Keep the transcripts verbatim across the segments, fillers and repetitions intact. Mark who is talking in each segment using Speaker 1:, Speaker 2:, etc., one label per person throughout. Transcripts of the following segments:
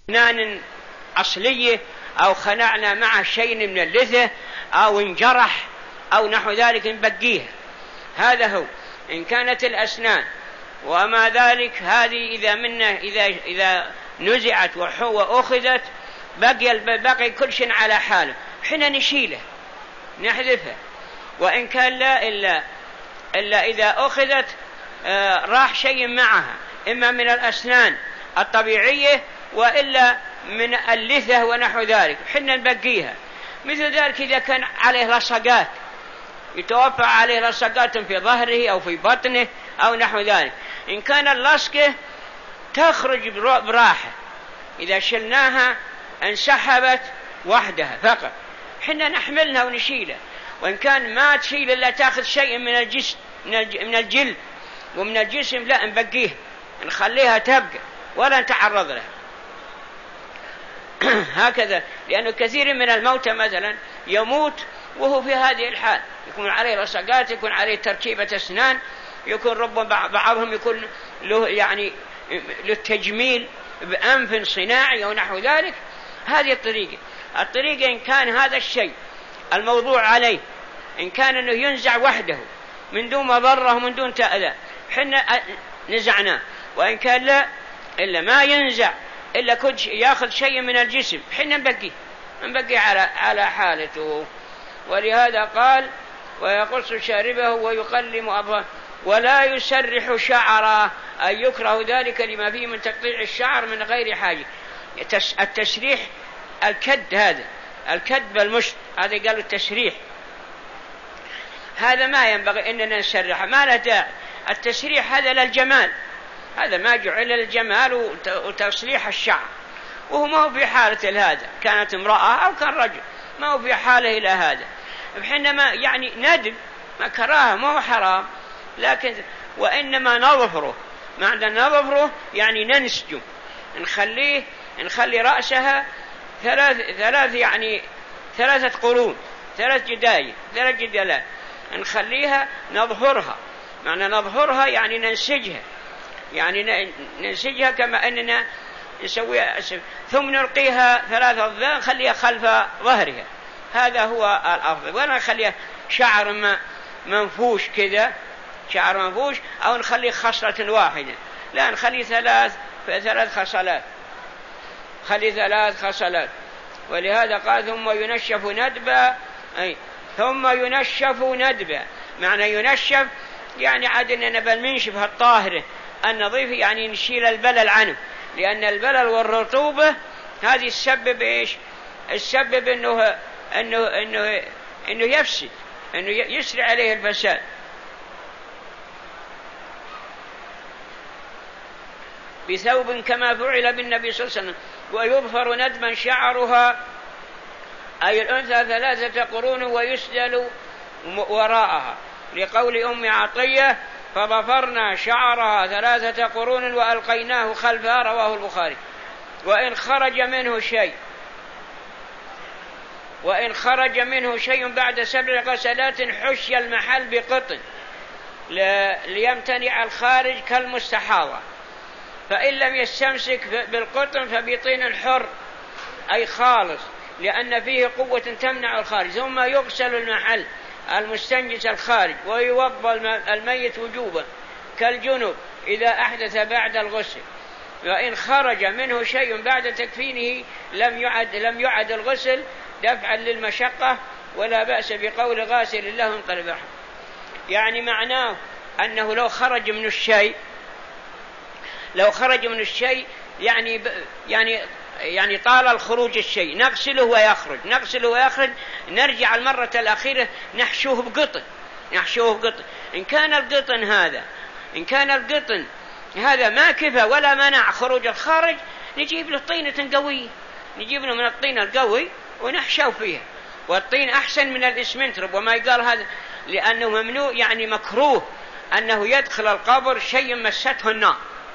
Speaker 1: أسنان أصلية أو خلعنا معه شيء من اللثة أو انجرح أو نحو ذلك نبقيه. هذا هو إن كانت الأسنان. وما ذلك هذه إذا منه إذا إذا نزعت وأخذت بقي بقي كل شيء على حاله، حين نشيله نحذفه. وإن كان لا إلا إلا إذا أخذت آه راح شيء معها، إما من الأسنان الطبيعية وإلا من اللثة ونحو ذلك، حين نبقيها. مثل ذلك إذا كان عليه لصقات، يتوفى عليه لصقات في ظهره أو في بطنه أو نحو ذلك، إن كان اللصقة تخرج براحة، إذا شلناها انسحبت وحدها فقط، حنا نحملها ونشيلها. وإن كان ما تشيل إلا تأخذ شيء من الجسم من الجلد ومن الجسم، لا نبقيه، نخليها تبقى ولا نتعرض لها. هكذا، لأنه كثير من الموتى مثلا يموت وهو في هذه الحال، يكون عليه لصقات، يكون عليه تركيبة أسنان، يكون ربما بعضهم يكون له يعني للتجميل بأنف صناعي أو نحو ذلك. هذه الطريقة. الطريقة إن كان هذا الشيء الموضوع عليه إن كان أنه ينزع وحده من دون مضرة ومن دون تأذى، حنا نزعناه. وإن كان لا إلا ما ينزع إلا كل يأخذ شيء من الجسم، حنا نبقيه نبقيه على على حالته. ولهذا قال: ويقص شاربه ويقلم أباه ولا يسرح شعره، أي يكره ذلك لما فيه من تقطيع الشعر من غير حاجة. التسريح الكد، هذا الكد بالمشط، هذا قالوا التسريح، هذا ما ينبغي إننا نسرح، ما له داعي. التسريح هذا للجمال، هذا ما جعل للجمال وتصليح الشعر، وهو ما هو في حالة هذا، كانت امرأة أو كان رجل، ما هو في حاله إلى هذا. حينما يعني ندب، ما كراهه، ما هو حرام، لكن وإنما نظفره. معنى نظفره يعني ننسجه، نخليه نخلي رأسها ثلاث ثلاث يعني ثلاثة قرون، ثلاث جدايل، ثلاث جدالات، نخليها نظهرها. معنى نظهرها يعني ننسجها، يعني ننسجها كما أننا نسويها، ثم نلقيها ثلاثة أضلاع نخليها خلف ظهرها. هذا هو الأفضل. ولا نخليها شعر منفوش كذا، شعر منفوش، أو نخلي خصلة واحدة، لا، نخلي ثلاث ثلاث خصلات، خلي ثلاث خصلات. ولهذا قال: ثم ينشف ندبا، أي ثم ينشف ندبا. معنى ينشف يعني عادنا نبل منشف الطاهرة النظيف، يعني نشيل البلل عنه، لأن البلل والرطوبة هذه السبب إيش؟ السبب إنه إنه إنه إنه يفسد، إنه يسرع عليه الفساد. بثوب كما فعل بالنبي صلى الله عليه وسلم. ويظفر ندما شعرها، أي الأنثى ثلاثة قرون ويسدل وراءها، لقول أم عطية: فظفرنا شعرها ثلاثة قرون وألقيناه خلفها، رواه البخاري. وإن خرج منه شيء وإن خرج منه شيء بعد سبع غسلات حشي المحل بقطن ليمتنع الخارج كالمستحاضة، فإن لم يستمسك بالقطن فبطين الحر، أي خالص، لأن فيه قوة تمنع الخارج. ثم يغسل المحل المستنجس الخارج، ويوضى الميت وجوبا كالجنب إذا أحدث بعد الغسل. وإن خرج منه شيء بعد تكفينه لم يعد لم يعد الغسل دفعا للمشقة، ولا بأس بقول غاسل له انقلب رحمه. يعني معناه أنه لو خرج من الشيء لو خرج من الشيء يعني ب... يعني يعني طال الخروج الشيء، نغسله ويخرج نغسله ويخرج نرجع المرة الأخيرة نحشوه بقطن نحشوه بقطن إن كان القطن هذا إن كان القطن هذا ما كفى ولا منع خروج الخارج، نجيب له طينة قوية، نجيب له من الطين القوي ونحشو فيها. والطين أحسن من الإسمنت، ربما يقال هذا لأنه ممنوع، يعني مكروه أنه يدخل القبر شيء مسته النار،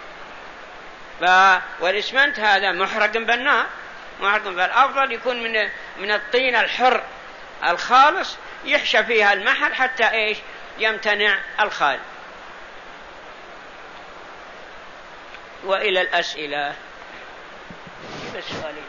Speaker 1: والإسمنت هذا محرق بالنار، محرق. فالأفضل يكون من من الطين الحر الخالص، يحشى فيها المحل حتى إيش يمتنع الخارج. وإلى الأسئلة. بس السؤالين.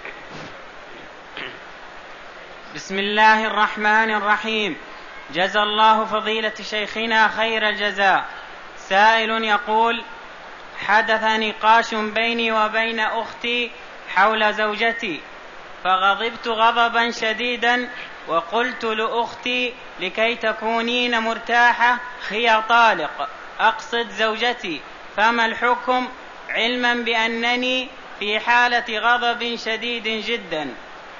Speaker 2: بسم الله الرحمن الرحيم. جزى الله فضيلة شيخنا خير الجزاء. سائل يقول: حدث نقاش بيني وبين أختي حول زوجتي، فغضبت غضبا شديدا وقلت لأختي: لكي تكونين مرتاحة هي طالق، أقصد زوجتي، فما الحكم علما بأنني في حالة غضب شديد جدا؟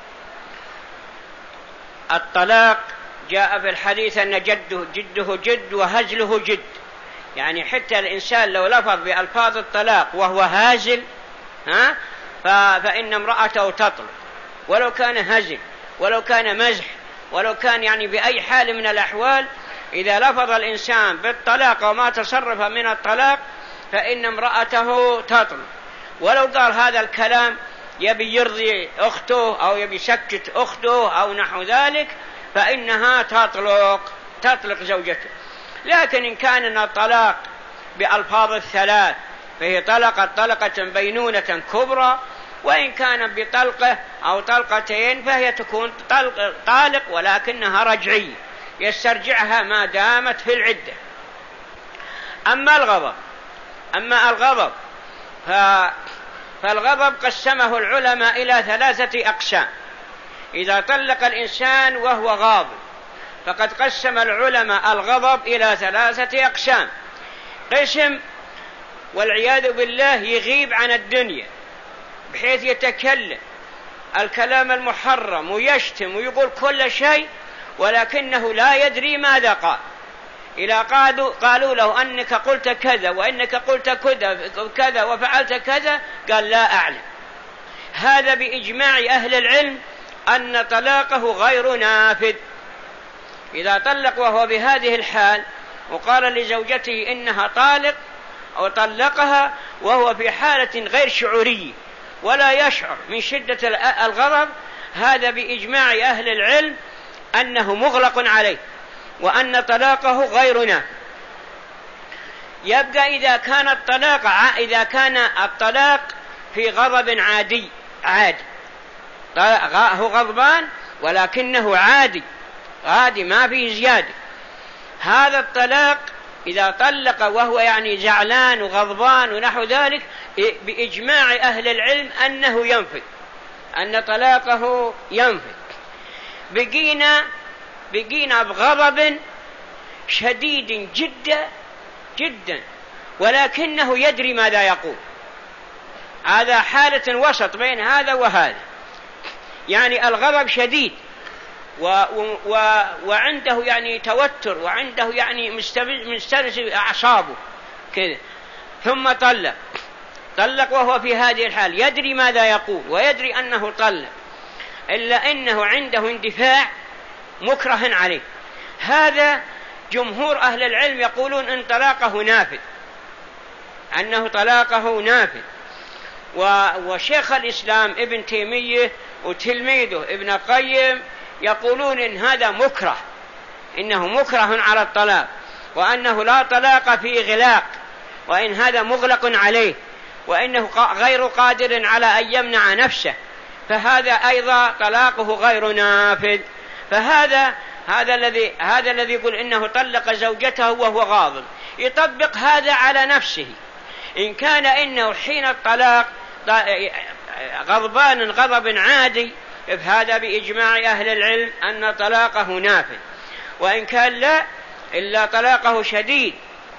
Speaker 1: الطلاق جاء في الحديث أن جده جده جد وهزله جد، يعني حتى الإنسان لو لفظ بألفاظ الطلاق وهو هازل ها فإن امرأته تطلق، ولو كان هزل ولو كان مزح ولو كان يعني بأي حال من الأحوال، إذا لفظ الإنسان بالطلاق وما تصرف من الطلاق فإن امرأته تطلق. ولو قال هذا الكلام يبي يرضي أخته أو يبي يسكت أخته أو نحو ذلك فإنها تطلق تطلق زوجته. لكن إن كان الطلاق بألفاظ الثلاث فهي طلقت طلقة بينونة كبرى، وإن كان بطلقة أو طلقتين فهي تكون طلق طالق ولكنها رجعية يسترجعها ما دامت في العدة. أما الغضب أما الغضب فالغضب قسمه العلماء إلى ثلاثة أقسام. إذا طلق الإنسان وهو غاضب فقد قسم العلماء الغضب إلى ثلاثة أقسام. قسم والعياذ بالله يغيب عن الدنيا بحيث يتكلم الكلام المحرم ويشتم ويقول كل شيء ولكنه لا يدري ماذا قال. إذا قالوا, قالوا له أنك قلت كذا وإنك قلت كذا وفعلت كذا قال لا أعلم. هذا بإجماع أهل العلم أن طلاقه غير نافذ. إذا طلق وهو بهذه الحال وقال لزوجته إنها طالق أو طلقها وهو في حالة غير شعورية ولا يشعر من شدة الغضب، هذا بإجماع أهل العلم أنه مغلق عليه وأن طلاقه غير نافذ. يبقى إذا كان الطلاق إذا كان الطلاق في غضب عادي عادي هو غضبان ولكنه عادي عادي ما فيه زيادة، هذا الطلاق إذا طلق وهو يعني زعلان وغضبان ونحو ذلك بإجماع أهل العلم أنه ينفذ أن طلاقه ينفذ. بقينا بقينا بغضب شديد جدا جدا ولكنه يدري ماذا يقول. هذا حالة وسط بين هذا وهذا، يعني الغضب شديد و و وعنده يعني توتر وعنده يعني مسترس أعصابه كذا، ثم طلق طلق وهو في هذه الحال يدري ماذا يقول ويدري أنه طلق، إلا أنه عنده اندفاع مكره عليه. هذا جمهور أهل العلم يقولون أن طلاقه نافذ أنه طلاقه نافذ. وشيخ الإسلام ابن تيمية وتلميذه ابن القيم يقولون إن هذا مكره إنه مكره على الطلاق وأنه لا طلاق في غلاق، وإن هذا مغلق عليه وإنه غير قادر على أن يمنع نفسه، فهذا أيضا طلاقه غير نافذ. فهذا هذا الذي هذا الذي يقول إنه طلق زوجته وهو غاضب يطبق هذا على نفسه. إن كان إنه حين الطلاق غضبان غضب عادي فهذا بإجماع أهل العلم أن طلاقه نافذ، وإن كان لا إلا طلاقه شديد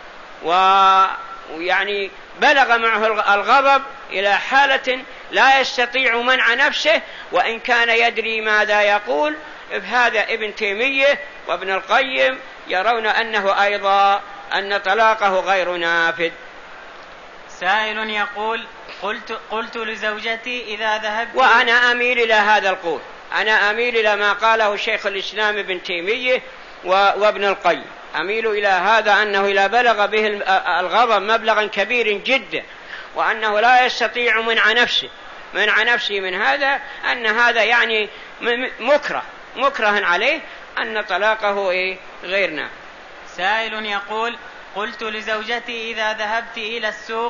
Speaker 1: ويعني بلغ معه الغضب إلى حالة لا يستطيع منع نفسه وإن كان يدري ماذا يقول، فهذا ابن تيمية وابن القيم يرون أنه أيضا أن طلاقه غير نافذ.
Speaker 2: سائل يقول: قلت, قلت لزوجتي إذا ذهبت،
Speaker 1: وأنا أميل إلى هذا القول، أنا أميل إلى ما قاله شيخ الإسلام ابن تيمية وابن القيم، أميل إلى هذا أنه إذا بلغ به الغضب مبلغا كبير جدا وأنه لا يستطيع منع نفسه منع نفسه من هذا، أن هذا يعني مكره مكره عليه أن طلاقه إيه غير نافذ.
Speaker 2: سائل يقول: قلت لزوجتي إذا ذهبت إلى السوق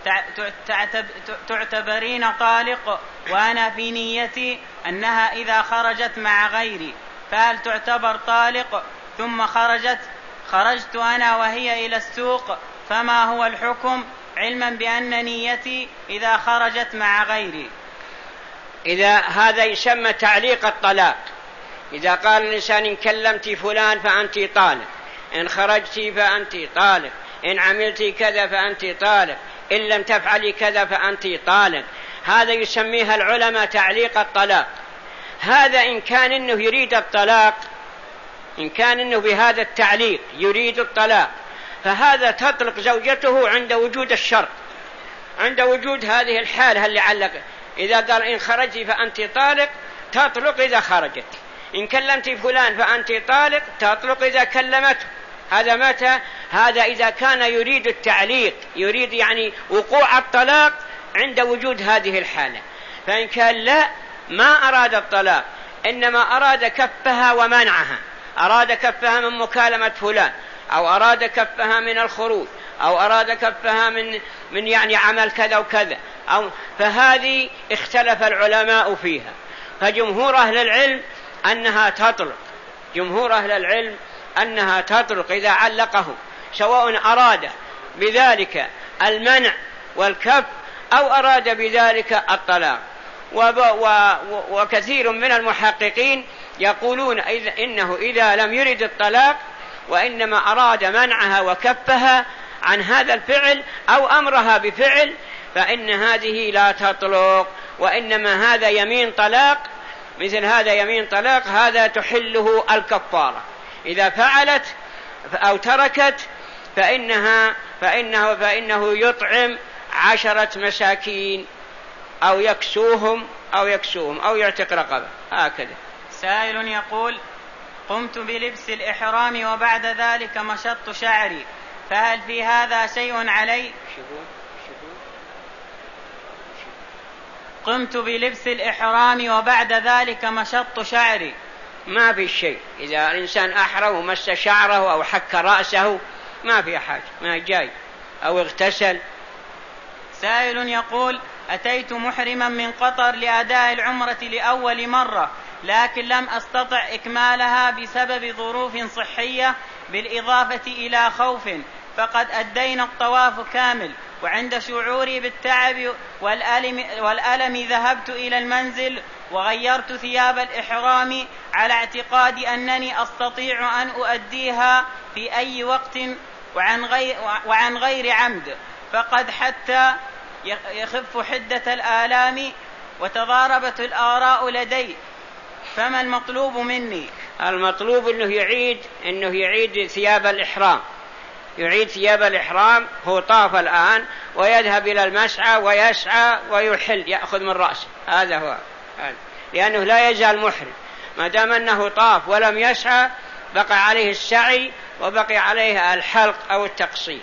Speaker 2: تعتبرين طالق وأنا في نيتي أنها إذا خرجت مع غيري، فهل تعتبر طالق؟ ثم خرجت خرجت أنا وهي إلى السوق، فما هو الحكم علما بأن نيتي إذا خرجت مع غيري؟
Speaker 1: إذا هذا يسمى تعليق الطلاق. إذا قال الإنسان إن كلمت فلان فأنت طالق، إن خرجت فأنت طالق، إن عملت كذا فأنت طالق، إن لم تفعلي كذا فأنت طالق، هذا يسميها العلماء تعليق الطلاق. هذا إن كان إنه يريد الطلاق، إن كان إنه بهذا التعليق يريد الطلاق، فهذا تطلق زوجته عند وجود الشرط، عند وجود هذه الحالة اللي علق. إذا قال إن خرجت فأنت طالق تطلق إذا خرجت، إن كلمت فلان فأنت طالق تطلق إذا كلمته. هذا متى؟ هذا إذا كان يريد التعليق، يريد يعني وقوع الطلاق عند وجود هذه الحالة. فإن كان لا، ما أراد الطلاق، إنما أراد كفها ومنعها، أراد كفها من مكالمة فلان، أو أراد كفها من الخروج، أو أراد كفها من من يعني عمل كذا وكذا، أو فهذه اختلف العلماء فيها. فجمهور أهل العلم أنها تطلق، جمهور أهل العلم أنها تطلق إذا علقه، سواء أراد بذلك المنع والكف أو أراد بذلك الطلاق. وكثير من المحققين يقولون إنه إذا لم يرد الطلاق وإنما أراد منعها وكفها عن هذا الفعل أو أمرها بفعل، فإن هذه لا تطلق، وإنما هذا يمين طلاق. مثل هذا يمين طلاق هذا تحله الكفارة. إذا فعلت أو تركت فإنها فإنه, فإنه يطعم عشرة مساكين أو يكسوهم أو يكسوهم أو يعتق رقبة، هكذا.
Speaker 2: سائل يقول: قمت بلبس الإحرام وبعد ذلك مشطت شعري، فهل في هذا شيء علي؟ قمت بلبس الإحرام وبعد ذلك مشطت شعري،
Speaker 1: ما في شيء. إذا الإنسان أحرم ومس شعره أو حك رأسه ما في حاجة، ما جاي، أو اغتسل.
Speaker 2: سائل يقول: أتيت محرما من قطر لأداء العمرة لأول مرة، لكن لم أستطع إكمالها بسبب ظروف صحية بالإضافة إلى خوف، فقد أدينا الطواف كامل، وعند شعوري بالتعب والألم, والألم ذهبت إلى المنزل وغيرت ثياب الإحرام على اعتقاد أنني أستطيع أن أؤديها في أي وقت وعن غير, وعن غير عمد، فقد حتى يخف حدة الآلام وتضاربت الآراء لدي، فما المطلوب مني؟
Speaker 1: المطلوب أنه يعيد أنه يعيد ثياب الإحرام، يعيد ثياب الإحرام. هو طاف الآن ويذهب إلى المسعى ويسعى ويحل، يأخذ من رأسه، هذا هو، لأنه لا يزال محرم ما دام أنه طاف ولم يسعى، بقى عليه السعي وبقي عليه الحلق أو التقصير.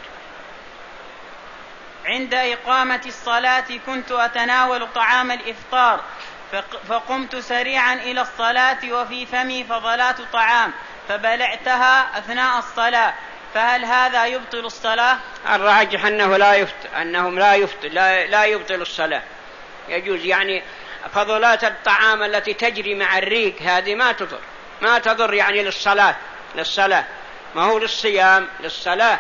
Speaker 2: عند إقامة الصلاة كنت أتناول طعام الإفطار، فقمت سريعا إلى الصلاة وفي فمي فضلات طعام فبلعتها أثناء الصلاة، فهل هذا يبطل الصلاة؟
Speaker 1: الراجح أنه لا يفطر، أنهم لا يفطر لا, لا يبطل الصلاة، يجوز. يعني فضلات الطعام التي تجري مع الريق هذه ما تضر، ما تضر يعني للصلاة، للصلاة ما هو للصيام، للصلاة.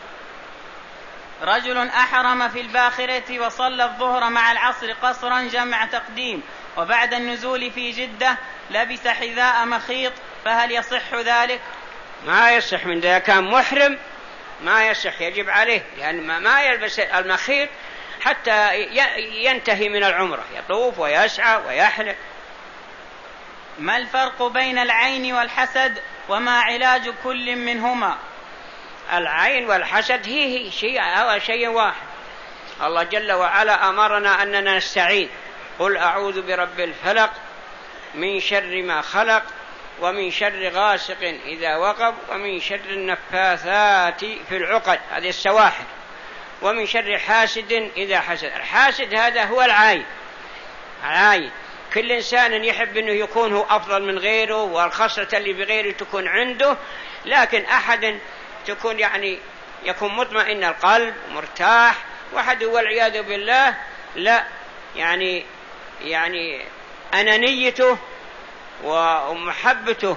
Speaker 2: رجل أحرم في الباخرة وصلى الظهر مع العصر قصرا جمع تقديم، وبعد النزول في جدة لبس حذاء مخيط، فهل يصح ذلك؟
Speaker 1: ما يصح، من ذا كان محرم ما يصح، يجب عليه، لأن يعني ما يلبس المخيط حتى ينتهي من العمرة، يطوف ويسعى ويحلق.
Speaker 2: ما الفرق بين العين والحسد وما علاج كل منهما؟
Speaker 1: العين والحسد هي, هي شيء, هو شيء واحد. الله جل وعلا أمرنا أننا نستعين، قل أعوذ برب الفلق من شر ما خلق ومن شر غاسق إذا وقب ومن شر النفاثات في العقد، هذه السواحل، ومن شر حاسد إذا حسد. الحاسد هذا هو العين، العين. كل إنسان يحب أنه يكون هو أفضل من غيره، والخصلة اللي بغيره تكون عنده، لكن أحد تكون يعني يكون مطمئن القلب مرتاح واحد والعياذ بالله لا يعني يعني أنانيته ومحبته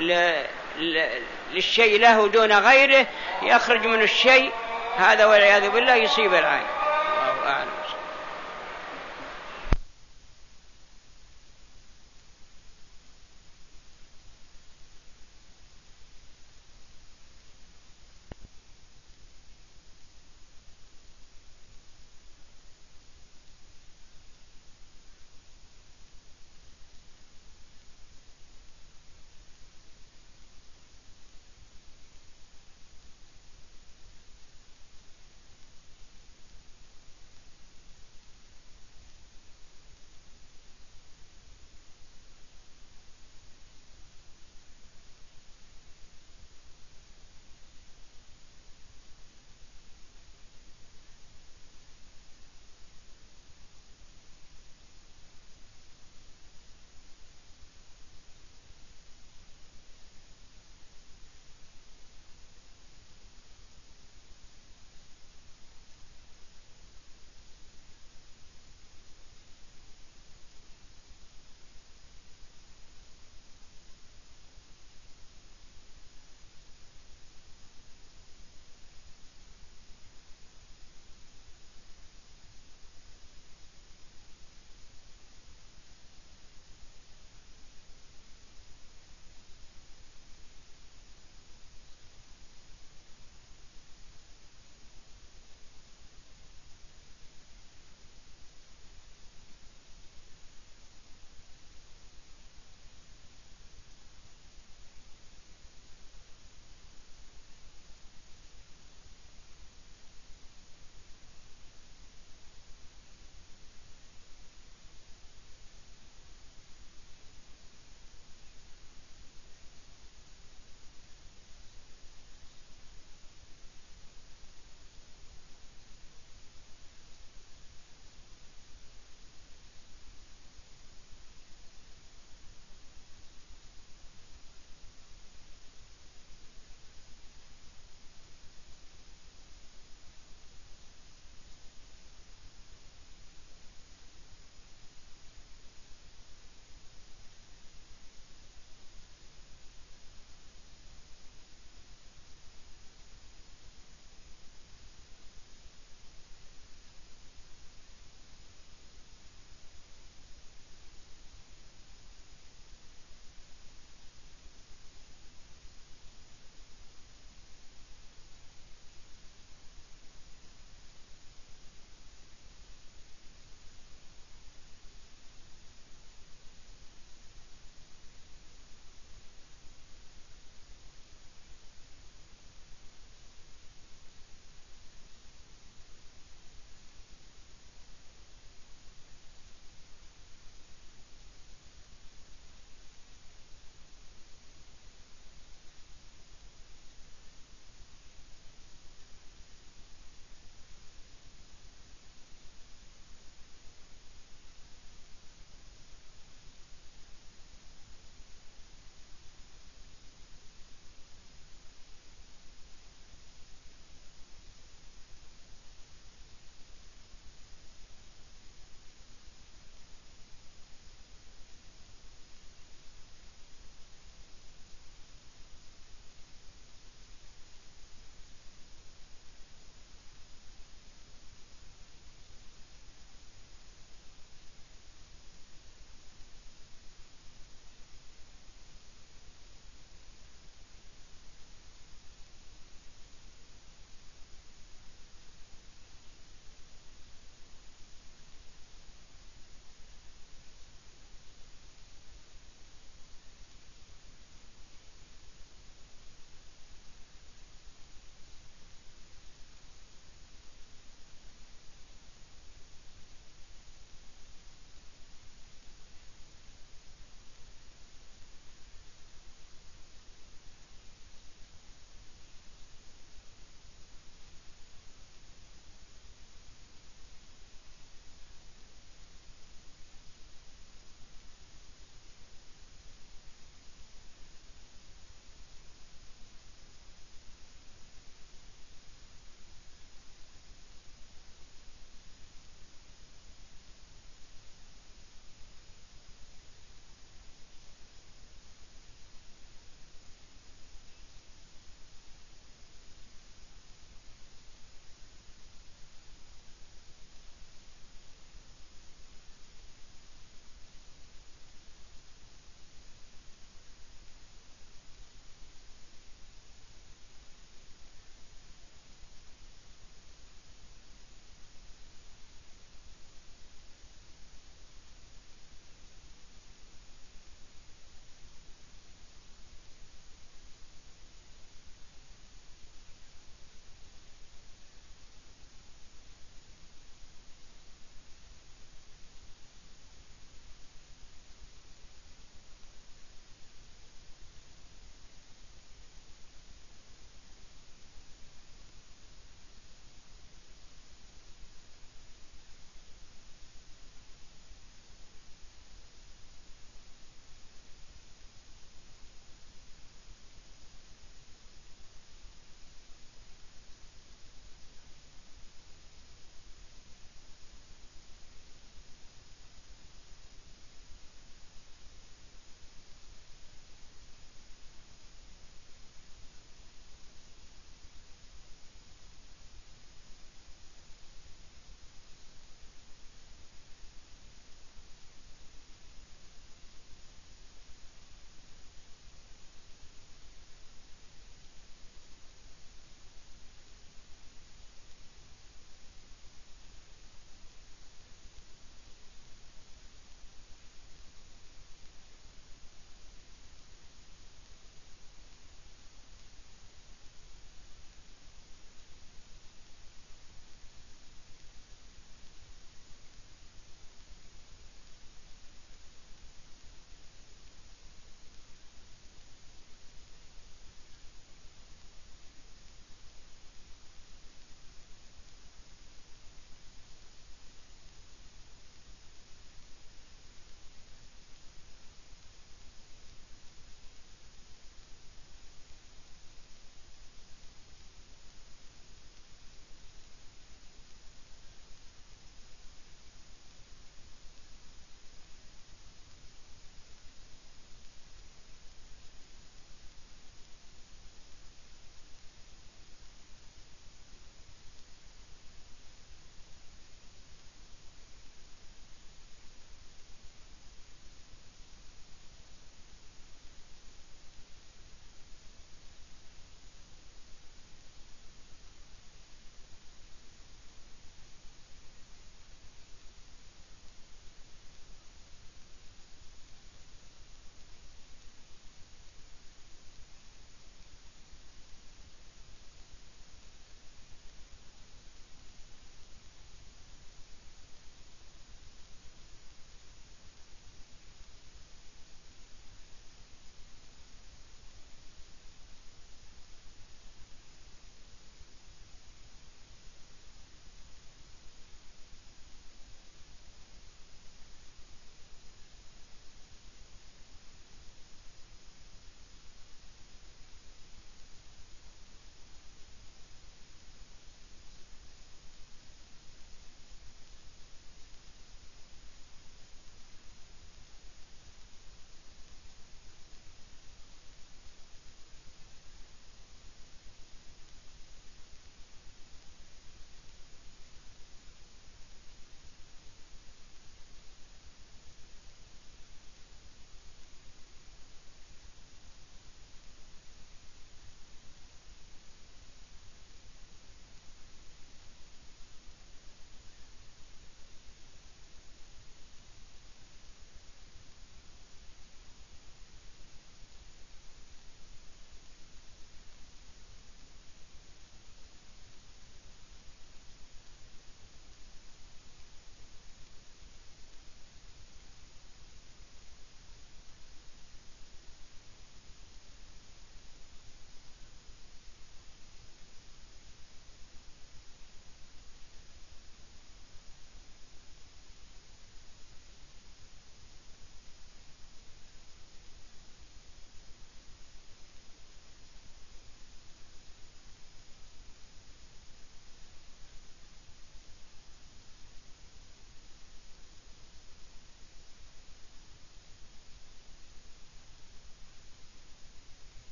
Speaker 1: للشيء له دون غيره يخرج من الشيء هذا والعياذ بالله يصيب العين. الله أعلم.